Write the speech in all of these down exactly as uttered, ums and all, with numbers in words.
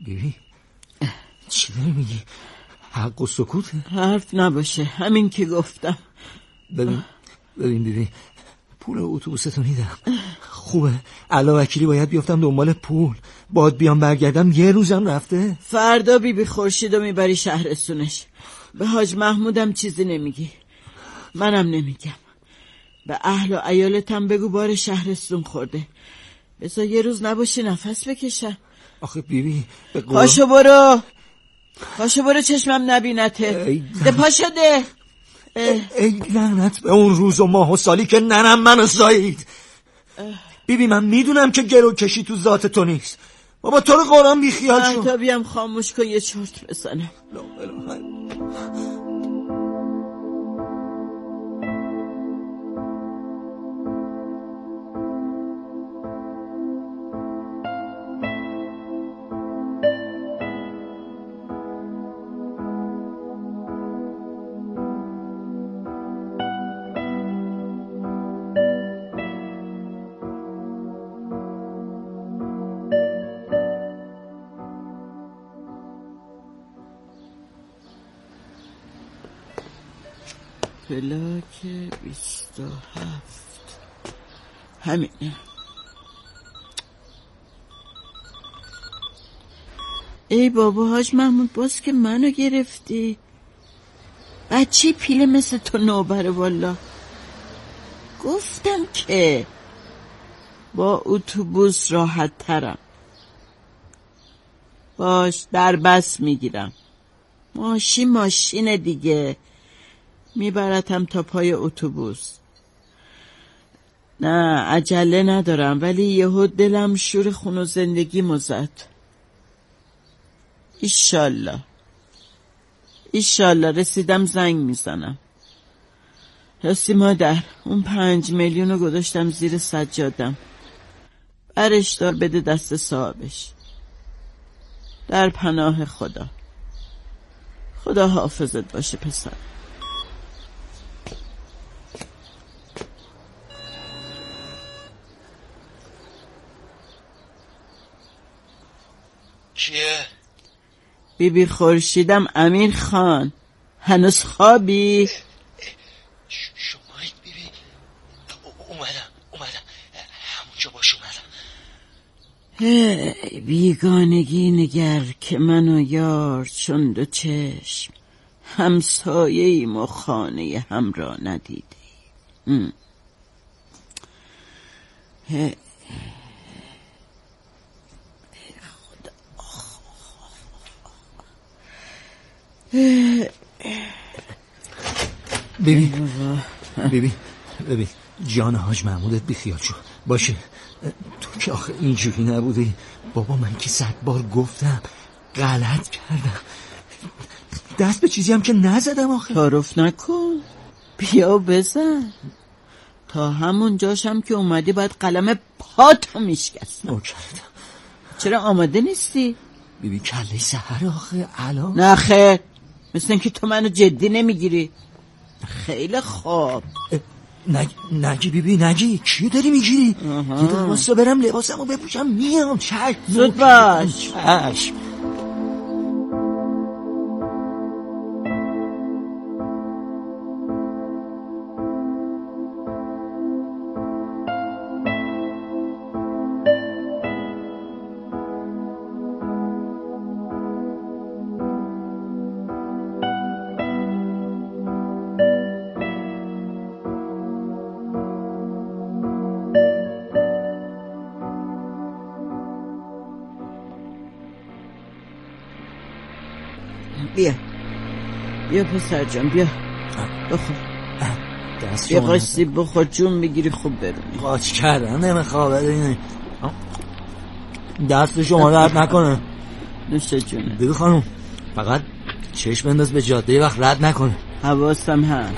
بیبی چی داری میگی؟ حق و سکوته؟ حرف نباشه، همین که گفتم. ببین ببین بیبی پول اتوبوستو میدم، خوبه علا وکیلی باید بیافتم دنبال پول، باید بیام برگردم یه روزم رفته. فردا بی بی خورشیدو میبری شهرستونش. به حاج محمودم چیزی نمیگی، منم نمیگم. به اهل و عیالتم بگو بار شهرستون خورده، بذار یه روز نباشه نفس بکشم. آخه بیبی به قول... پاشو برو پاشو برو چشمم نبینته. ده پاشو ده. ای لعنت به اون روز و ماه و سالی که ننم منو زایید. بیبی من میدونم که گرو کشی تو ذات تو نیست بابا، تو رو قرآن بی خیال شو. تا بیام خاموش کن یه چرت بزنم. پلاک بیست و هفت همینه. ای بابا حاج محمود باز که منو گرفتی. بچی پیله مثل تو نوبره والا. گفتم که با اتوبوس راحت ترم. باش در بس میگیرم، ماشین ماشین دیگه، میبرتم تا پای اتوبوس. نه عجله ندارم، ولی یهو دلم شور خون و زندگی مزد. ایشالله ایشالله رسیدم زنگ میزنم. راستی مادر اون پنج میلیون رو گذاشتم زیر سجادم، برش دار بده دست صاحبش. در پناه خدا. خدا حافظت باشه پسر. کیه؟ بی بی خورشیدم. امیر خان هنوز خوابی؟ شمایید بی بی؟ اومدم اومدم همونجا باش اومدم. هی بیگانگی نگر که من و یار چون دو چشم همسایه ایم و خانه هم را ندیدیم. هی ببین ببین ببین جان حاج محمودت بیخیال شو باشه. تو که آخه اینجوری نبودی بابا، من که صد بار گفتم غلط کردم، دست به چیزی هم که نزدم. آخه تعارف نکن، بیا بزن. تا همون جاشم که اومدی باید قلم پاتو میشکستم. او کردم. چرا آماده نیستی؟ بیبی کله سحر آخه الان. نه خیر، مثل اینکه تو منو جدی نمیگیری. خیلی خوب. نگی نگی بیبی نگی، چی داری میگیری؟ دیدم واسه برم لباسمو بپوشم میام. چشم زود باش. چشم. بیا بیا پسر جان بیا بخور. دست یه قاشی بخور جون میگیری خوب برونی. قاچ کردن نمیخواه. دست شما رد نکنه. نوشه جونه. بگو خانم فقط چشم بنداز به جاده یه وقت رد نکنه. حواسم هست.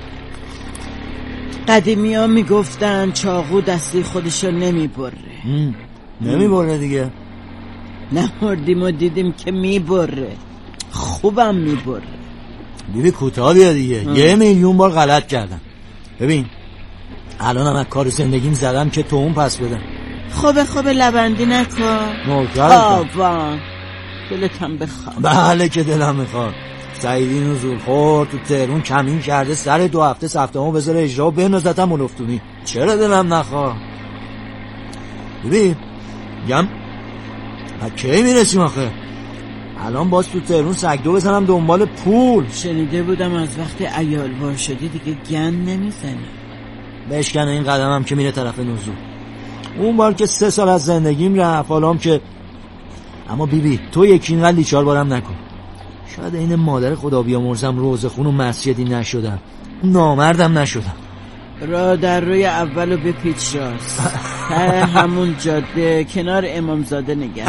قدیمی ها میگفتن چاقو دستی خودشو نمیبره. نمیبره دیگه. نمردیم و دیدیم که میبره، خوبم میبره. بیبی کوتاه بیا دیگه. اه. یه میلیون بار غلط کردم. ببین الانم از کار زندگیم زدم که تو اون پس بدم. خوبه خوبه لبندی نکن. نوکرتم. دلت هم بخواد. بله که دلم میخواد. سعیدی نزول خورد تو تهرون کمین کرده سر دو هفته سفتمو بذاره اجرا و بنازتم ملفتونی. چرا دلم نخواد؟ ببین گم کی میرسیم آخه؟ الان باز تو تهرون سگدو بزنم دنبال پول. شنیده بودم از وقتی عیال وار شدی دیگه گند نمیزنی. بشکنه این قدمم که میره طرف نزول. اون بار که سه سال از زندگیم رفت، حالام که اما بیبی بی تو یکی اینقدر لیچار بارم نکن. شاید این مادر خدا بیامرزم روزخون و مسجدی نشدم، نامردم نشدم. را در روی اولو به پیچ راست ته همون جاده کنار امامزاده نگه.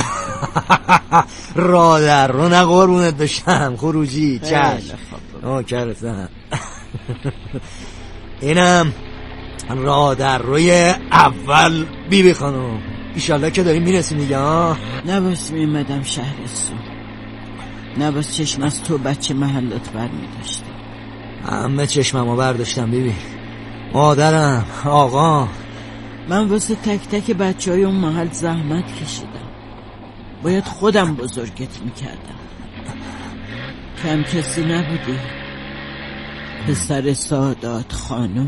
را در رو نه قربونت بشم خروجی چشم نوکرتم. اینم را در روی اول بیبی بی خانم. ایشالله که داریم میرسیم دیگه. ها نباس میمدم شهرستون، نباس چشم از تو بچه محلات بر میداشتم. همه چشممو برداشتم بیبی. مادرم، آقا، من واسه تک تک بچه های اون محل زحمت کشیدم. باید خودم بزرگت میکردم. کم کسی نبودی، پسر سعادت خانم.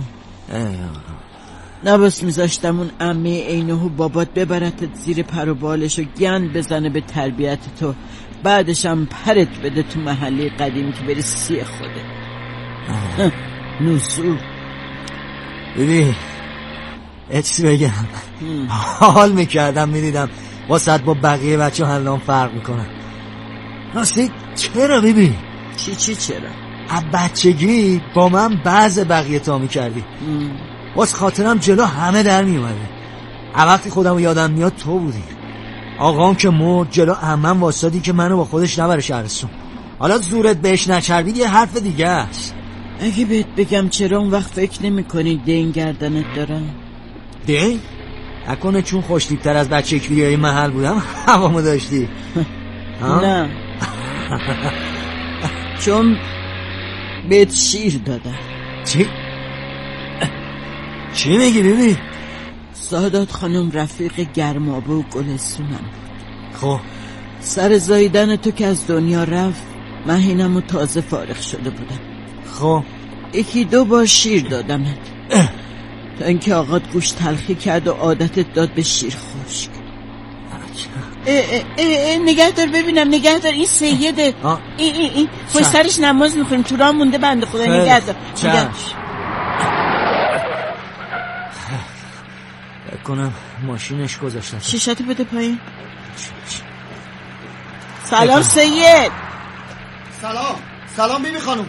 نباس میذاشتم اون عمه اینهو بابات ببرتت زیر پر و بالش و گند بزنه به تربیت تو، بعدشم پرت بده تو محله قدیمی که بری سی خوده. نزول ببین اچسی بگم حال میکردم میدیدم واسه با بقیه بچه حلام فرق میکنن. راستی چرا ببین؟ چی چی چرا؟ از بچگی با من بعض بقیه تا میکردی. واسه خاطرم جلو همه در میومده. وقتی خودمو یادم میاد تو بودی. آقام که مرد جلو عمم واسادی که منو با خودش نبره شهرستون. حالا زورت بهش نچربید یه حرف دیگه است. اگه بهت بگم چرا اون وقت فکر نمی کنی دین گردنت دارم؟ دین؟ اکنه چون خوشتیبتر از بچه کلیای محل بودم هوامو داشتی؟ نه چون بهت شیر دادم. چی؟ چی میگی ببین؟ سعادت خانم رفیق گرمابه و گلستونم. خب سر زاییدن تو که از دنیا رفت مهینم و تازه فارغ شده بودم. خب یکی دو بار شیر دادمت تا اینکه آقات گوش تلخی کرد و عادتت داد به شیر خشک. نگه دار ببینم، نگه دار. این سیده این این این پشت سرش نماز میخونیم تو راه مونده بنده خدا. نگه دار. کنم ماشینش گذاشتم. شیشتو بده پایین. سلام سید. سلام سلام بیبی خانم.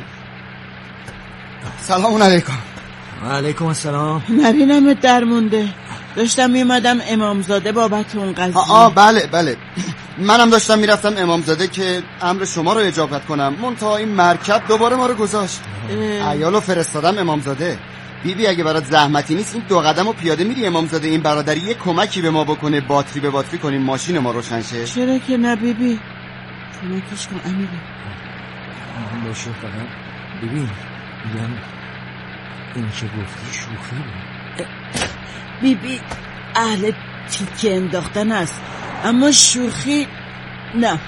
سلام علیکم. علیکم السلام. نبینم در مونده. داشتم میمدم امامزاده بابت اون قضیه. آه بله بله منم داشتم میرفتم امامزاده که امر شما رو اجابت کنم، منتها این مرکب دوباره ما رو گذاشت. عیالو فرستادم امامزاده. بیبی اگه برات زحمتی نیست این دو قدم و پیاده میری امامزاده این برادری یه کمکی به ما بکنه، باتری به باتری کنیم ماشین ما روشن شه. چرا که نه بیبی، کمکش کن امیره. باشه فقط ببین میگم این که گفتی شوخی بود. بیبی اهل تیکه انداختن است اما شوخی نه.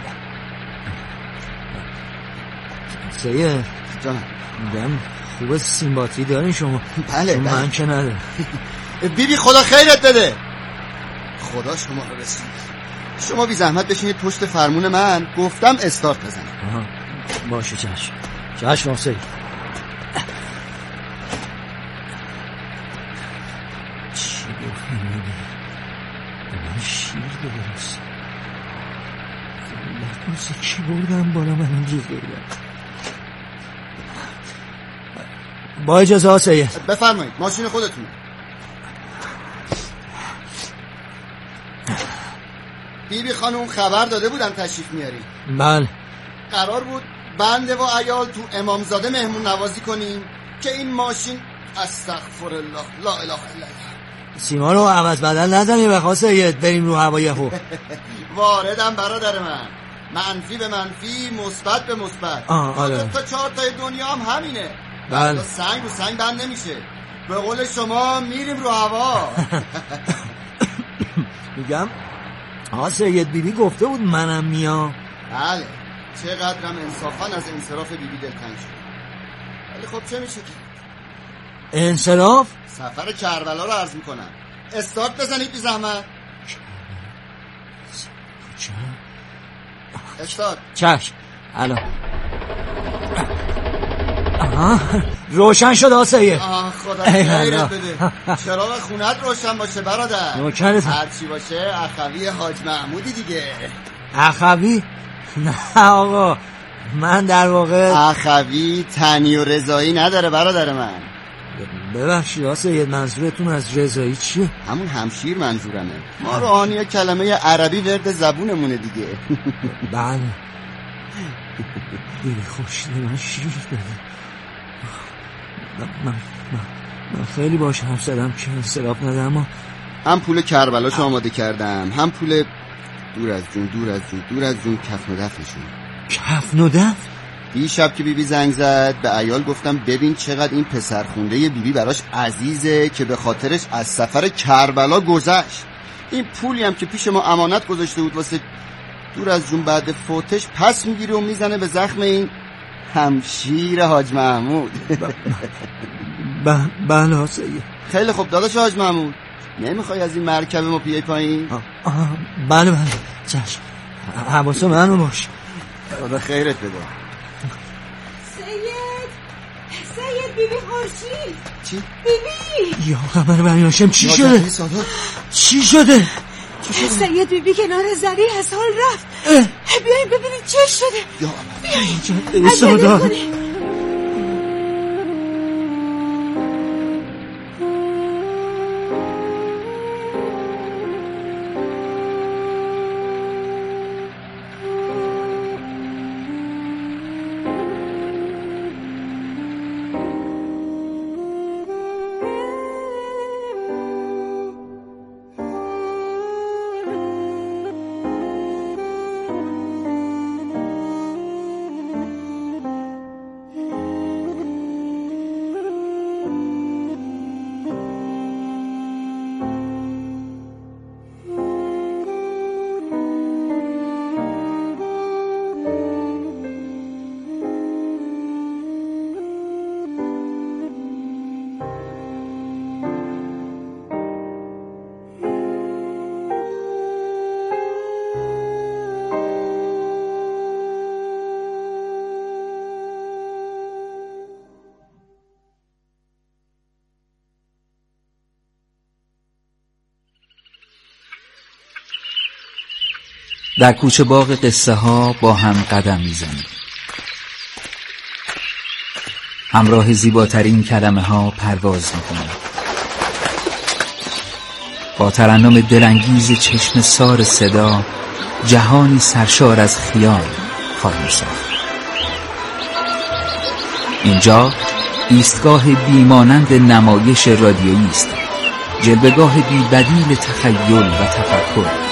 سید جانم میگم خوبه سیمباتری دارین شما. بله بله من که نداره. بیبی خدا خیرت بده. خدا شما رو رسید. شما بی زحمت بشینید پشت فرمون من، گفتم استارت بزنم. باشه چشم چشم سید. چی گفتی میگه من شیر درست لحظه کی بردم بالا من اینجا خیلم. با اجازه ها سید. بفرمایید ماشین خودتون. بیبی خانم خبر داده بودن تشریف میاری. بله قرار بود بنده و عیال تو امامزاده مهمون نوازی کنیم که این ماشین استغفر الله لا اله الا الله سیما رو عوض بدل نزنی بخواه سید بریم رو هوایی خو. واردم برادر من، منفی به منفی مثبت به مثبت. آه آره تا چهار تای دنیا هم همینه. بله سنگ رو سنگ بند نمیشه. به قول شما میریم رو هوا. میگم آه سید بیبی گفته بود منم میام. بله چقدرم انصافا از انصراف بیبی دلتنگ شد. ولی خب چه میشه که انصراف؟ سفر کربلا رو عرض میکنم. استارت بزنید بی زحمت. چه؟ استارت. چشم الان. آها روشن شد آسایه. آه خدا خیرت بده. چراغ خونت روشن باشه برادر. نوکرت. هرچی باشه اخوی حاج محمودی دیگه. اخوی؟ نه آقا من در واقع اخوی تنی و رضایی نداره برادر من. ببخشید آسایه منظورتون از رضایی چیه؟ همون همشیر منظورمه. ما روحانی کلمه عربی ورد زبونمونه دیگه. بله دیگه خوشیده من شیر بده. من, من, من خیلی باش حرف زدم که انصراف نده، اما هم پول کربلاشو آماده کردم هم پول دور از جون دور از جون دور از جون کفن و دفنشون. کفن و دفن؟ دیشب که بیبی زنگ زد به عیال گفتم ببین چقدر این پسر خونده بیبی براش عزیزه که به خاطرش از سفر کربلا گذشت. این پولی هم که پیش ما امانت گذاشته بود واسه دور از جون بعد فوتش پس میگیره و میزنه به زخم این همشیر حاج محمود. بله آسایه. خیلی خوب داداش حاج محمود نمیخوای از این مرکب ما بیای پایین؟ بله بله چشم حواس منو باش. خدا خیرت بده. سید سید بیبی خورشید. چی؟ بیبی یا خبر بنی هاشم چی شده؟ چی شده؟ سید بیبی کنار زری از حال رفت. بیاین ببینید چه شده. بیاین سادا در کوچه باغ قصه ها با هم قدم میزنیم. همراه زیباترین کلمه ها پرواز میکنیم. با ترنم دلانگیز چشم سار صدا جهانی سرشار از خیال خواهیم ساخت. اینجا ایستگاه بیمانند نمایش رادیویی است، جلوه‌گاه بی بدیل تخیل و تفکر.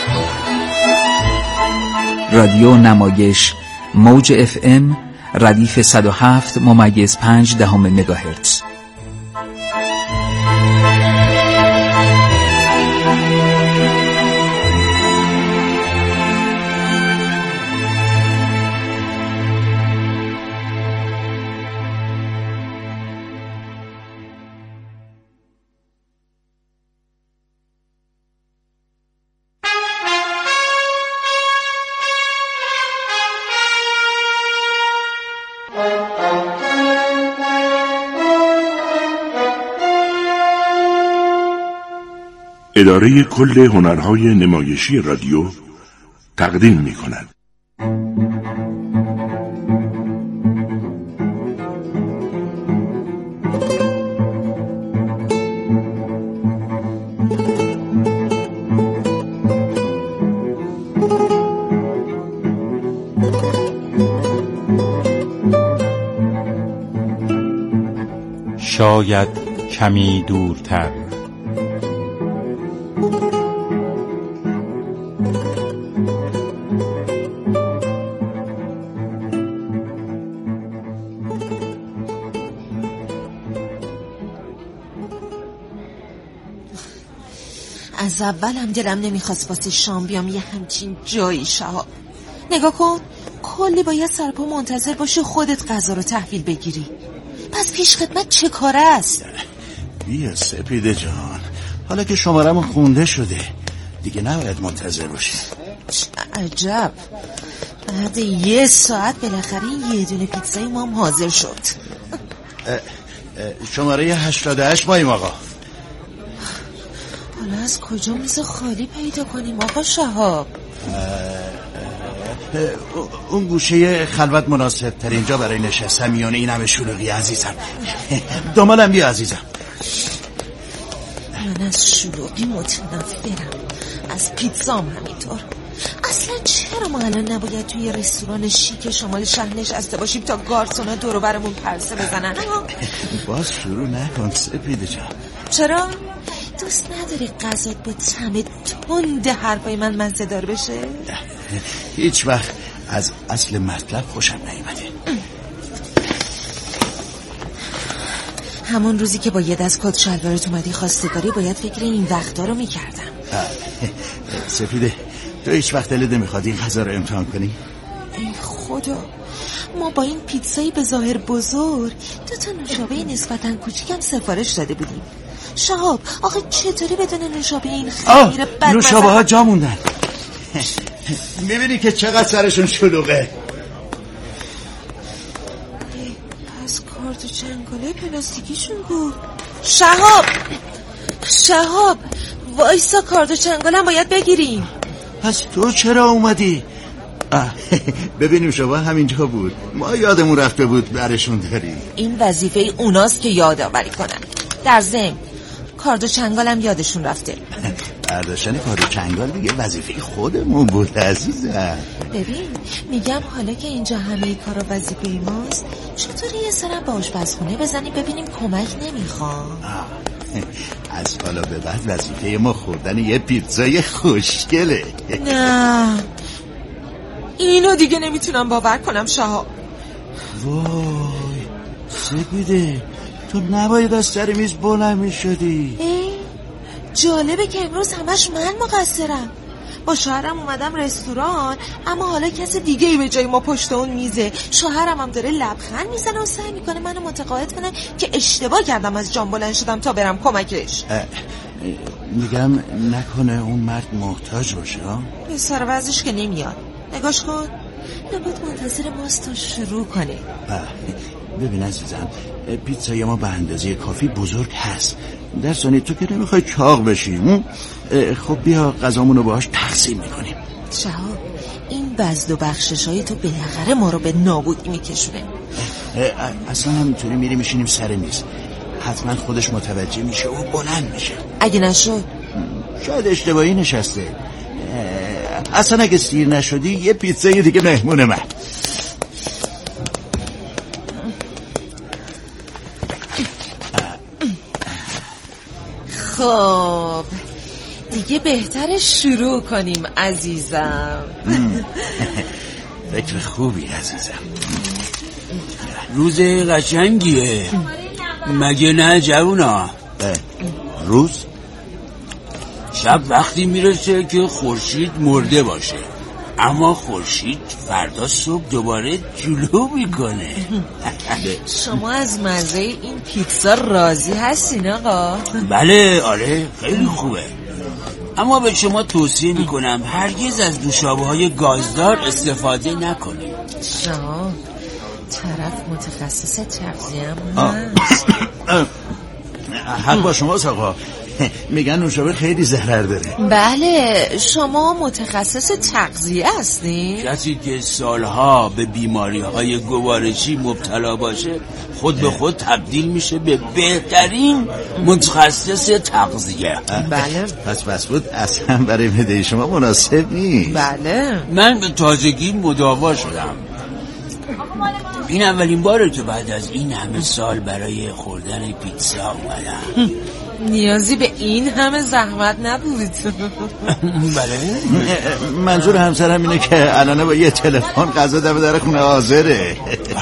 رادیو نمایش موج اف ام ردیف صد و هفت ممیز پنج دهم مگاهرتز. اداره کل هنرهای نمایشی رادیو تقدیم می کند. شاید کمی دورتر. از از اولم دلم نمیخواست واسه شام بیام یه همچین جایی. شهاب نگاه کن، کلی باید سرپا منتظر باشی خودت غذا رو تحویل بگیری. پس پیش خدمت چه کاره است؟ بیا سپیده جان، حالا که شمارمون خونده شده دیگه نباید منتظر باشی. عجب، بعد یه ساعت بالاخره یه دونه پیتزای ما هم حاضر شد. شماره هشتاد و هشت ماییم آقا. حالا از کجا میز خالی پیدا کنیم آقا شهاب؟ اون گوشه خلوت مناسب تر اینجا برای نشستن میونه این همه شلوغی عزیزم. دامالم بیا عزیزم. من از شلوغی متنفرم، از پیتزام همینطور. اصلا چرا ما الان نباید توی رستوران شیک شمال شهر نشسته باشیم تا گارسونا دورو برمون پرسه بزنن؟ باز شروع نکن سپیده جان. چرا؟ دوست نداری غذات با طعم تند حرفای من مزه‌دار بشه؟ هیچ وقت از اصل مطلب خوشم نیومده. همون روزی که با یه دست کت شلوارت اومدی خواستگاری باید فکر این وقتا رو میکردم. سپیده تو هیچ وقت دلت نمیخواد این غذا رو امتحان کنی؟ ای خدا، ما با این پیتزایی به ظاهر بزرگ دو تا نوشابه نسبتاً کوچیکم سفارش داده بودیم. شهاب آخه چطوری بدون نوشابه این خمیر بد نوشابه ها جا موندن. میبینی که چقدر سرشون شلوغه. پس کارت و چنگاله پلاستیکیشون بود. شهاب شهاب وایسا، کارت و چنگالم باید بگیریم. پس تو چرا اومدی؟ ببین نوشابه همینجا بود، ما یادمون رفته بود برشون داریم. این وظیفه اوناست که یادآوری کنن. در ضمن کارد و چنگالم یادشون رفته. برداشتن کارد و چنگال دیگه وظیفه خودمون بود عزیزم. ببین میگم حالا که اینجا همه کارا وظیفه ماست، چطوری یه سرم به آشپزخونه بزنیم ببینیم کمک نمیخوام؟ از حالا به بعد وظیفه ما خوردن یه پیتزای خوشگله. نه اینو دیگه نمیتونم باور کنم شهاب. وای سپیده، تو نباید از سر میز بلند میشدی. جالبه که امروز همش من مقصرم. با شوهرم اومدم رستوران، اما حالا کسی دیگه ای به جای ما پشت اون میزه. شوهرم هم داره لبخند میزنه و سعی میکنه منو متقاعد کنه که اشتباه کردم از جام بلند شدم تا برم کمکش. میگم نکنه اون مرد محتاج باشه. به سر وضعش که نمیاد. نگاش کن، نباید منتظر ماست تا شروع کنه. ببین عزیزم، پیتزای ما به اندازه کافی بزرگ هست. در ثانی تو که نمیخوای چاق بشی. خب بیا غذامونو باهاش تقسیم میکنیم. شهاب این بزد و بخشش های تو بالاخره ما رو به نابودی میکشونه. اصلا همینطوری میری میشینیم سر میز، حتما خودش متوجه میشه و بلند میشه. اگه نشد شاید اشتباهی نشسته. اصلا اگه سیر نشدی یه پیتزای دیگه مهمون من. خب دیگه بهتره شروع کنیم عزیزم. فکر خوبی عزیزم. روز قشنگیه مگه نه جوونا؟ روز؟ شب وقتی میرسه که خورشید مرده باشه، اما خورشید فردا صبح دوباره جلو میکنه. شما از مزه این پیتزا راضی هستین آقا؟ بله آره خیلی خوبه، اما به شما توصیه میکنم هرگز از نوشابه های گازدار استفاده نکنید. شما طرف متخصص تغذیه هست. حق با شماست آقا، میگن نوشابه خیلی ضرر داره. بله شما متخصص تغذیه هستین؟ کسی که سالها به بیماری های گوارشی مبتلا باشه خود به خود تبدیل میشه به بهترین متخصص تغذیه. بله پس بس بود اصلا برای معده شما مناسب نیست. بله من به تازگی مداوا شدم. این اولین باره که بعد از این همه سال برای خوردن پیتزا اومدم. نیازی به این همه زحمت نبود. بله منظور همسرم اینه که الان با یه تلفن غذا دم در خونه حاضره.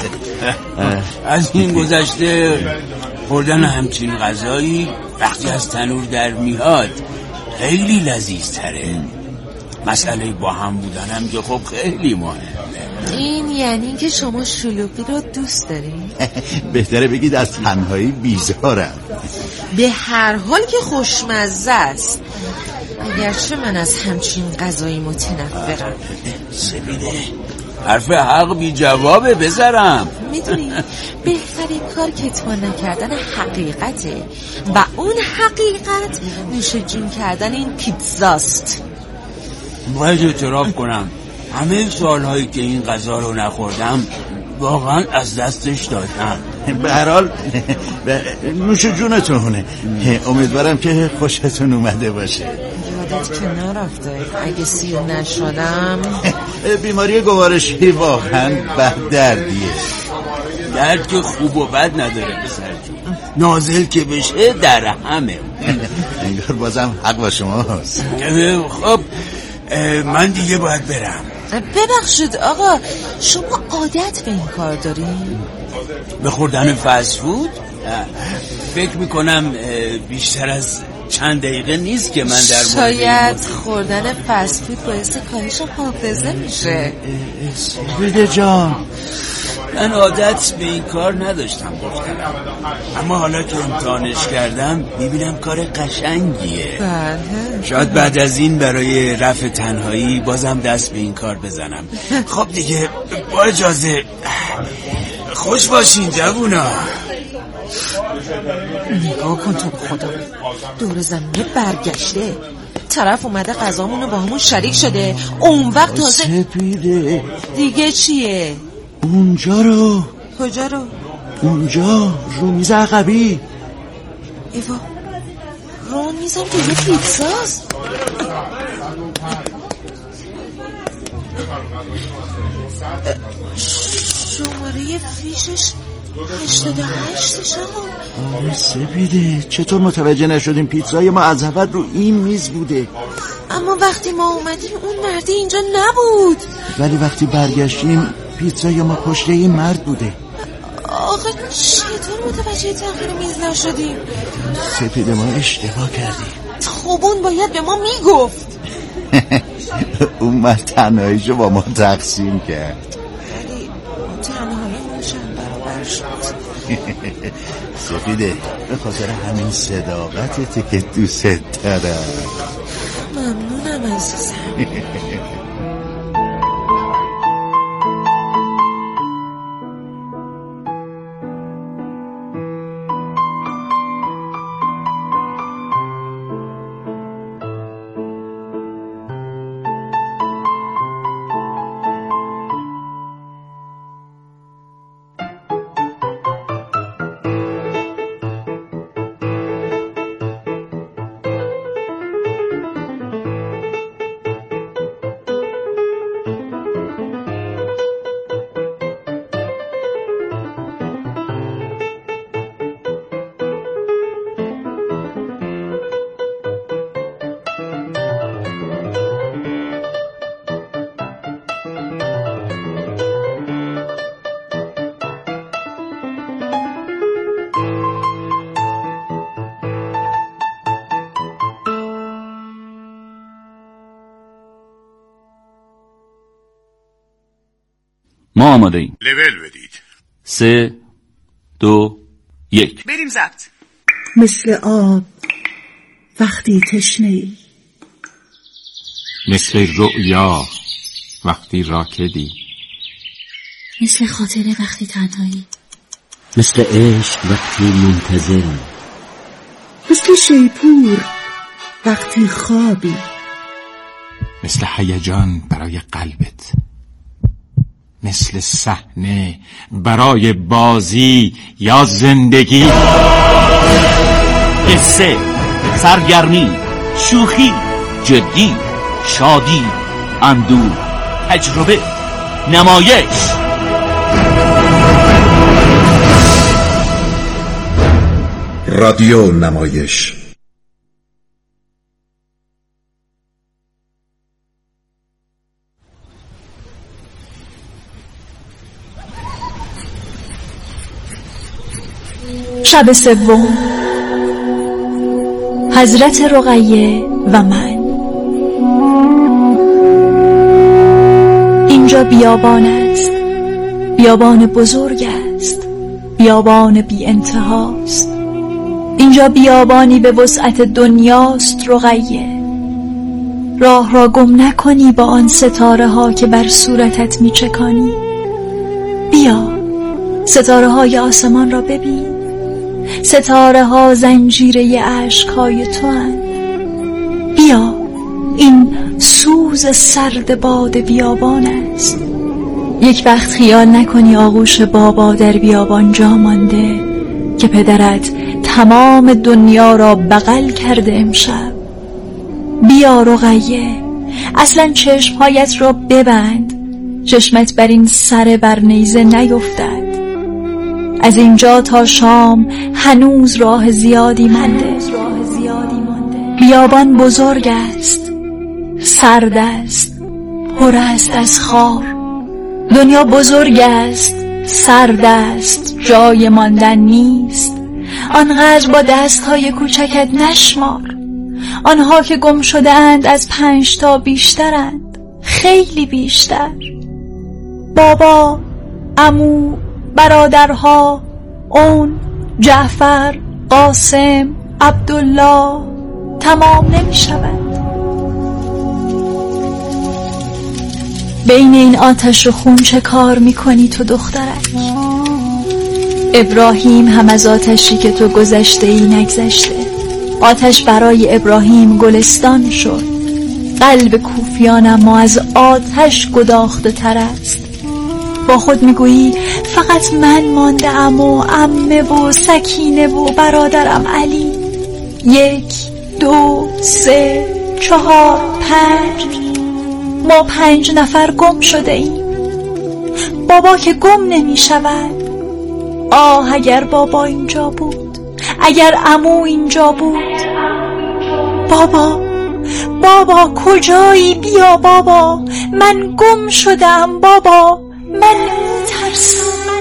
از این گذشته خوردن همچین غذایی وقتی از تنور در میاد خیلی لذیذ تره. مسئله با هم بودنم که خب خیلی مهمه. این یعنی که شما شلوغی رو دوست دارین؟ بهتره بگید از تنهایی بیزارم. به هر حال که خوشمزه است، اگرچه من از همچین غذایی متنفرم. سپیده حرف حق بی جوابه بذارم. میدونی بهترین کار کتمان نکردن حقیقته و اون حقیقت نوش جون کردن این پیتزاست. باید اعتراف کنم همه سالهایی که این غذا رو نخوردم واقعا از دستش دادم. به هر حال نوش جونتونه. امیدوارم که خوشتون اومده باشه. یادت که نرفته اگه سیر نشدم. بیماری گوارشی واقعا بد دردیه. درد که خوب و بد نداره پسر جون، نازل که بشه در همه. انگار بازم حق با شما هست. خب من دیگه باید برم. ببخشید آقا، شما عادت به این کار دارین؟ به خوردن فست فود؟ فکر میکنم بیشتر از چند دقیقه نیست که من در مورد شاید خوردن فست فود باعث کاهش حافظه میشه. سپیده جان، من عادت به این کار نداشتم گفتم، اما حالا که امتحانش کردم میبینم کار قشنگیه. بله. شاید بعد از این برای رفع تنهایی بازم دست به این کار بزنم. خب دیگه با اجازه، خوش باشین جوونا. نگاه کن تو خدا، دور زمینه برگشته، طرف اومده غذامونو با همون شریک شده، اون وقت تازه. سپیده دیگه چیه؟ اونجا رو. کجا رو؟ اونجا رو میز عقبی. ایوا، رو میزم که یه پیتزاست. شماره فیشش هشتاد و هشت شما. آره سپیده، چطور متوجه نشدیم پیتزای ما از اول رو این میز بوده؟ اما وقتی ما اومدیم اون مردی اینجا نبود. ولی وقتی برگشتیم پیتزای ما پشت این مرد بوده. آخه چطور متوجه تاخیر میز نشدیم؟ سپیده ما اشتباه کردیم. خب اون باید به ما میگفت. اون مرد تنهاییشو با ما تقسیم کرد. ولی تنهایی موشن برابر شد. سپیده به خاطر همین صداقتته که دوست دارم. ممنونم عزیزم. ما آماده ایم. لول بدید. سه دو یک بریم ضبط. مثل آب وقتی تشنه‌ای، مثل رؤیا وقتی راکدی، مثل خاطره وقتی تنهایی، مثل عشق وقتی منتظری، مثل شیپور وقتی خوابی، مثل هیجان برای قلبت، مثل صحنه برای بازی یا زندگی. قصه، سرگرمی، شوخی، جدی، شادی، اندوه، تجربه، نمایش. رادیو نمایش. شب سوم. حضرت رقیه و من. اینجا بیابان است، بیابان بزرگ است، بیابان بی انتهاست. اینجا بیابانی به وسعت دنیاست رقیه. راه را گم نکنی با آن ستاره ها که بر صورتت می چکانی. بیا ستاره های آسمان را ببین. ستاره ها زنجیره عشق های تو اند. بیا این سوز سرد باد بیابان است. یک وقت خیال نکنی آغوش بابا در بیابان جا مانده که پدرت تمام دنیا را بغل کرده امشب. بیا رقیه، اصلا چشمهایت را ببند، چشمت بر این سر بر نیزه نیفتد. از اینجا تا شام هنوز راه زیادی مانده. بیابان بزرگ است، سرد است، پر است از خار. دنیا بزرگ است، سرد است، جای ماندن نیست. آنقدر با دستهای کوچکت نشمار. آنها که گم شده اند از پنج تا بیشترند، خیلی بیشتر. بابا، عمو، برادرها، اون، جعفر، قاسم، عبدالله، تمام نمی شود. بین این آتش و خون چه کار می کنی تو دخترک؟ ابراهیم هم از آتشی که تو گذشته ای نگذشته. آتش برای ابراهیم گلستان شد. قلب کوفیان اما از آتش گداخته تر است. با خود میگویی فقط من مانده ام و عمه و سکینه و برادرم علی. یک، دو، سه، چهار، پنج. ما پنج نفر گم شده ایم. بابا که گم نمی شود. آه اگر بابا اینجا بود، اگر عمو اینجا بود. بابا، بابا کجایی؟ بیا بابا، من گم شدم بابا، من میترسم.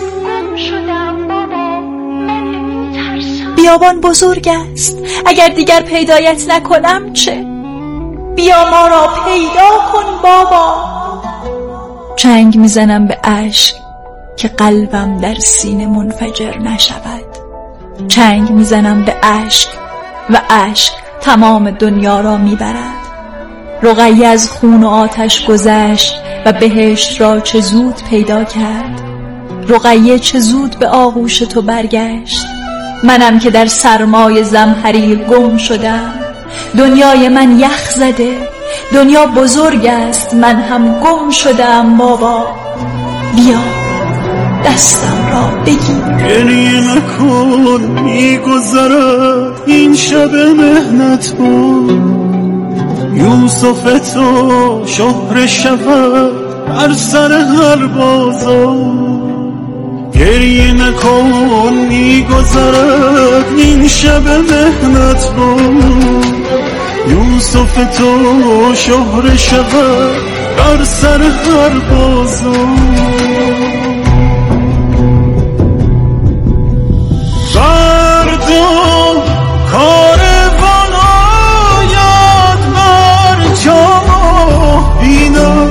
بیابان بزرگ است، اگر دیگر پیدایت نکنم چه؟ بیا ما را پیدا کن بابا. چنگ میزنم به اشک که قلبم در سینه منفجر نشود. چنگ میزنم به اشک و اشک تمام دنیا را میبرد. رقیه از خون و آتش گذشت و بهشت را چه زود پیدا کرد. رقیه چه زود به آغوش تو برگشت. منم که در سرمای زمهریر گم شدم. دنیای من یخ زده، دنیا بزرگ است، من هم گم شدم بابا. بیا دستم را بگیر. گریه نکن، میگذرد این شب مهنت بود. یوسف تو شهر شود بر سر هر بازار. گریه نکن، میگذرد این شب مهنت بود. یوسف تو شهر شود بر سر هر بازار. فردا کاروان آید بر جا بینم.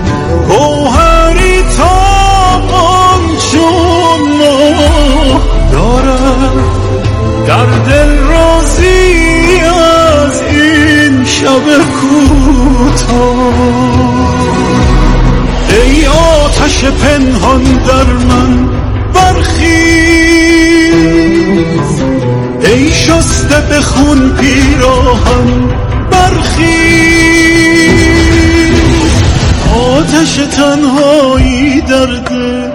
گوهری تابان چون ماه دارد در دل رازی از این شب کوتاه. ای آتش پنهان در من برخیز، ای شسته به خون پیراهن برخیز. آتش تنهایی در دل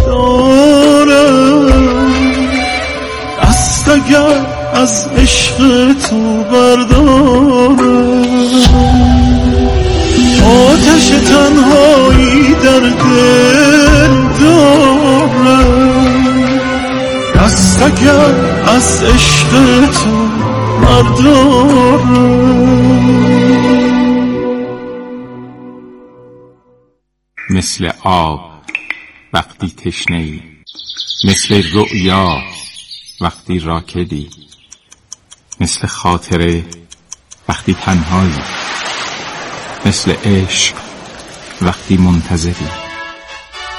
دارم، دست اگر از عشق تو بردارم. آتش تنهایی در دل دارم، دست اگر از عشق تو بردارم. مثل آب وقتی تشنه‌ای، مثل رؤیا وقتی راکدی، مثل خاطره وقتی تنهایی، مثل عشق وقتی منتظری.